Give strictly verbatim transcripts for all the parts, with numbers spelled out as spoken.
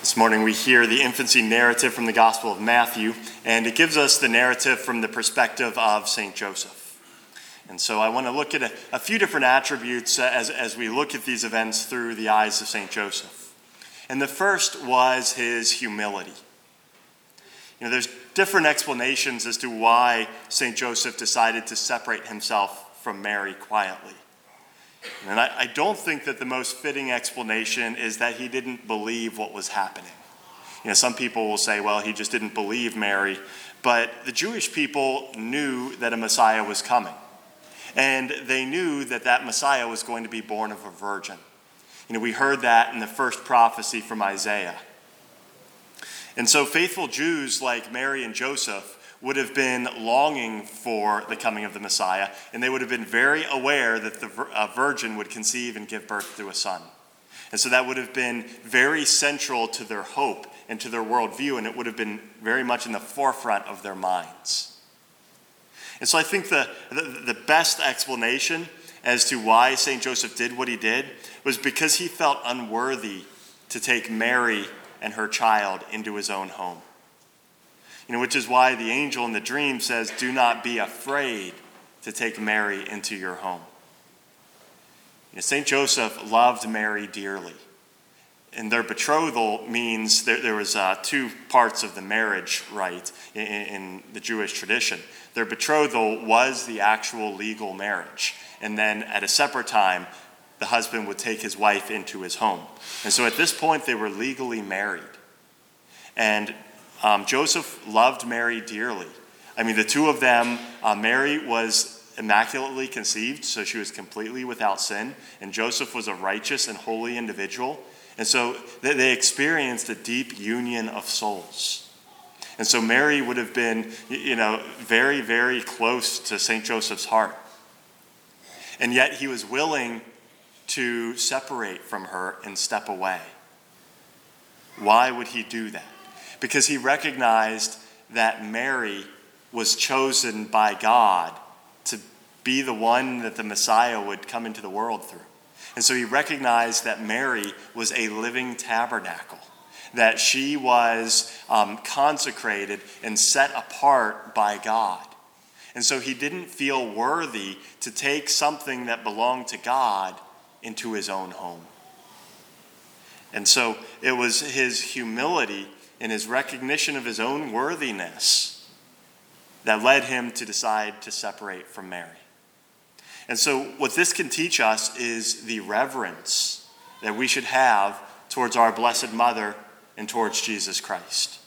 This morning we hear the infancy narrative from the Gospel of Matthew, and it gives us the narrative from the perspective of Saint Joseph. And so I want to look at a, a few different attributes uh, as, as we look at these events through the eyes of Saint Joseph. And the first was his humility. You know, there's different explanations as to why Saint Joseph decided to separate himself from Mary quietly. And I, I don't think that the most fitting explanation is that he didn't believe what was happening. You know, some people will say, well, he just didn't believe Mary. But the Jewish people knew that a Messiah was coming. And they knew that that Messiah was going to be born of a virgin. You know, we heard that in the first prophecy from Isaiah. And so faithful Jews like Mary and Joseph would have been longing for the coming of the Messiah, and they would have been very aware that the a virgin would conceive and give birth to a son. And so that would have been very central to their hope and to their worldview, and it would have been very much in the forefront of their minds. And so I think the, the, the best explanation as to why Saint Joseph did what he did was because he felt unworthy to take Mary and her child into his own home. You know, which is why the angel in the dream says, do not be afraid to take Mary into your home. You know, Saint Joseph loved Mary dearly. And their betrothal means there, there was uh, two parts of the marriage rite in, in the Jewish tradition. Their betrothal was the actual legal marriage. And then at a separate time, the husband would take his wife into his home. And so at this point, they were legally married. And Um, Joseph loved Mary dearly. I mean, the two of them, uh, Mary was immaculately conceived, so she was completely without sin, and Joseph was a righteous and holy individual. And so they, they experienced a deep union of souls. And so Mary would have been, you know, very, very close to Saint Joseph's heart. And yet he was willing to separate from her and step away. Why would he do that? Because he recognized that Mary was chosen by God to be the one that the Messiah would come into the world through. And so he recognized that Mary was a living tabernacle, that she was um, consecrated and set apart by God. And so he didn't feel worthy to take something that belonged to God into his own home. And so it was his humility in his recognition of his own worthiness that led him to decide to separate from Mary. And so what this can teach us is the reverence that we should have towards our Blessed Mother and towards Jesus Christ.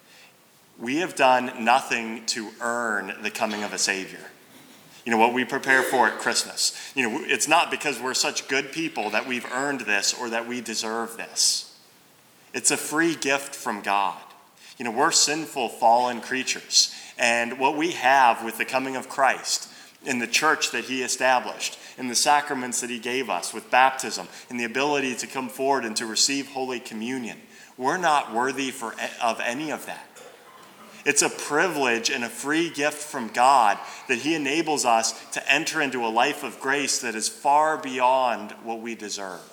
We have done nothing to earn the coming of a Savior. You know, what we prepare for at Christmas. You know, it's not because we're such good people that we've earned this or that we deserve this. It's a free gift from God. You know, we're sinful, fallen creatures. And what we have with the coming of Christ in the church that he established, in the sacraments that he gave us with baptism, in the ability to come forward and to receive Holy Communion, we're not worthy for, of any of that. It's a privilege and a free gift from God that he enables us to enter into a life of grace that is far beyond what we deserve.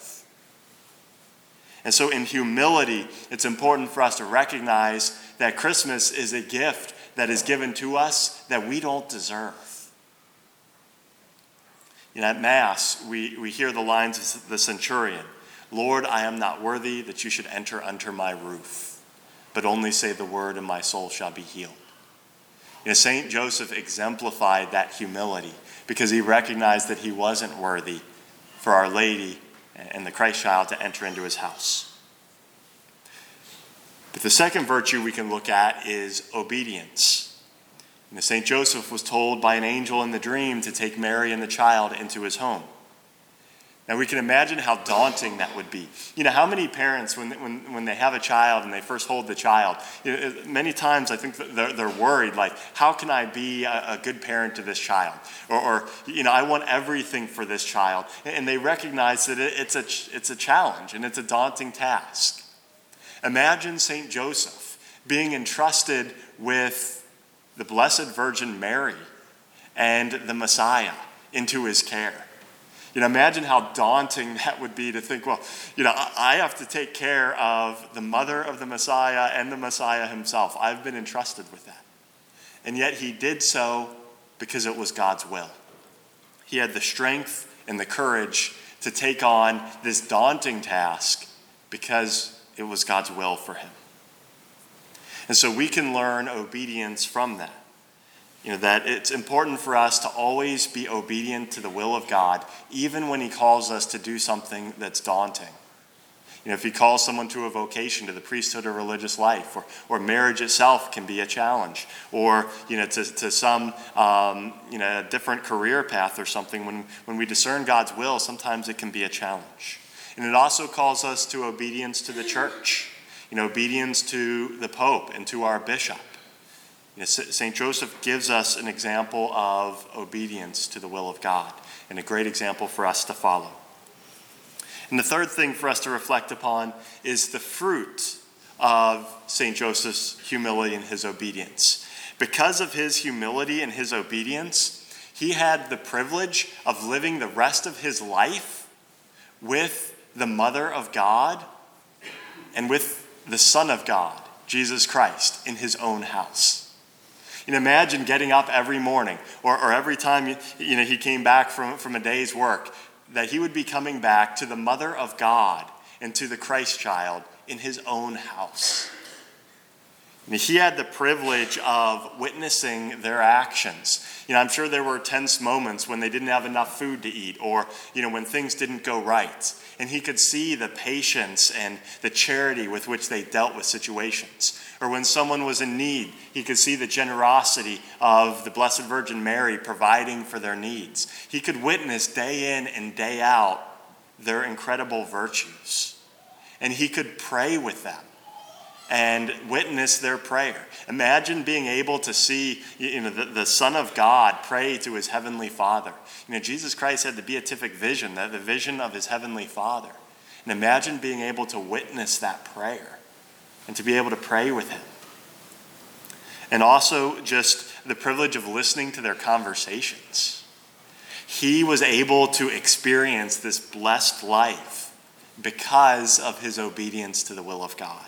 And so in humility, it's important for us to recognize that Christmas is a gift that is given to us that we don't deserve. You know, at Mass, we, we hear the lines of the centurion, Lord, I am not worthy that you should enter under my roof, but only say the word and my soul shall be healed. You know, Saint Joseph exemplified that humility because he recognized that he wasn't worthy for Our Lady and the Christ child to enter into his house. But the second virtue we can look at is obedience. You know, Saint Joseph was told by an angel in the dream to take Mary and the child into his home. Now we can imagine how daunting that would be. You know, how many parents, when when when they have a child and they first hold the child, you know, many times I think they're, they're worried, like, how can I be a, a good parent to this child? Or, or, you know, I want everything for this child. And they recognize that it's a it's a challenge and it's a daunting task. Imagine Saint Joseph being entrusted with the Blessed Virgin Mary and the Messiah into his care. You know, imagine how daunting that would be to think, well, you know, I have to take care of the mother of the Messiah and the Messiah himself. I've been entrusted with that. And yet he did so because it was God's will. He had the strength and the courage to take on this daunting task because it was God's will for him. And so we can learn obedience from that. You know, that it's important for us to always be obedient to the will of God, even when he calls us to do something that's daunting. You know, if he calls someone to a vocation, to the priesthood or religious life, or, or marriage itself can be a challenge, or, you know, to, to some, um, you know, a different career path or something, when, when we discern God's will, sometimes it can be a challenge. And it also calls us to obedience to the church, you know, obedience to the Pope and to our bishop. You know, Saint Joseph gives us an example of obedience to the will of God, and a great example for us to follow. And the third thing for us to reflect upon is the fruit of Saint Joseph's humility and his obedience. Because of his humility and his obedience, he had the privilege of living the rest of his life with the Mother of God and with the Son of God, Jesus Christ, in his own house. You know, imagine getting up every morning, or, or every time you, you know, he came back from, from a day's work, that he would be coming back to the Mother of God and to the Christ child in his own house. I mean, he had the privilege of witnessing their actions. You know, I'm sure there were tense moments when they didn't have enough food to eat, or, you know, when things didn't go right. And he could see the patience and the charity with which they dealt with situations. Or when someone was in need, he could see the generosity of the Blessed Virgin Mary providing for their needs. He could witness day in and day out their incredible virtues. And he could pray with them and witness their prayer. Imagine being able to see, you know, the, the Son of God pray to his heavenly Father. You know, Jesus Christ had the beatific vision, the, the vision of his heavenly Father. And imagine being able to witness that prayer and to be able to pray with him. And also just the privilege of listening to their conversations. He was able to experience this blessed life because of his obedience to the will of God.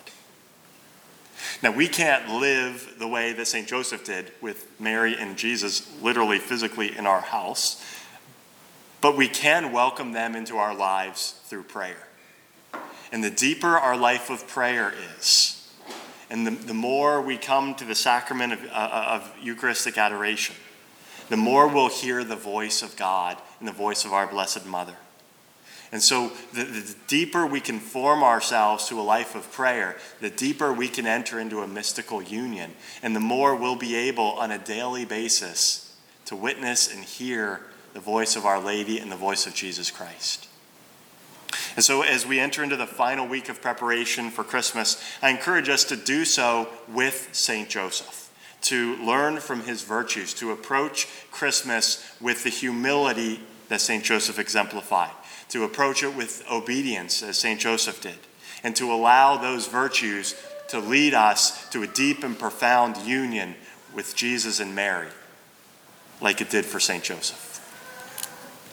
Now, we can't live the way that Saint Joseph did with Mary and Jesus literally, physically in our house, but we can welcome them into our lives through prayer. And the deeper our life of prayer is, and the, the more we come to the sacrament of, uh, of Eucharistic adoration, the more we'll hear the voice of God and the voice of our Blessed Mother. And so the, the deeper we can form ourselves to a life of prayer, the deeper we can enter into a mystical union, and the more we'll be able on a daily basis to witness and hear the voice of Our Lady and the voice of Jesus Christ. And so as we enter into the final week of preparation for Christmas, I encourage us to do so with Saint Joseph, to learn from his virtues, to approach Christmas with the humility that Saint Joseph exemplified, to approach it with obedience as Saint Joseph did, and to allow those virtues to lead us to a deep and profound union with Jesus and Mary, like it did for Saint Joseph.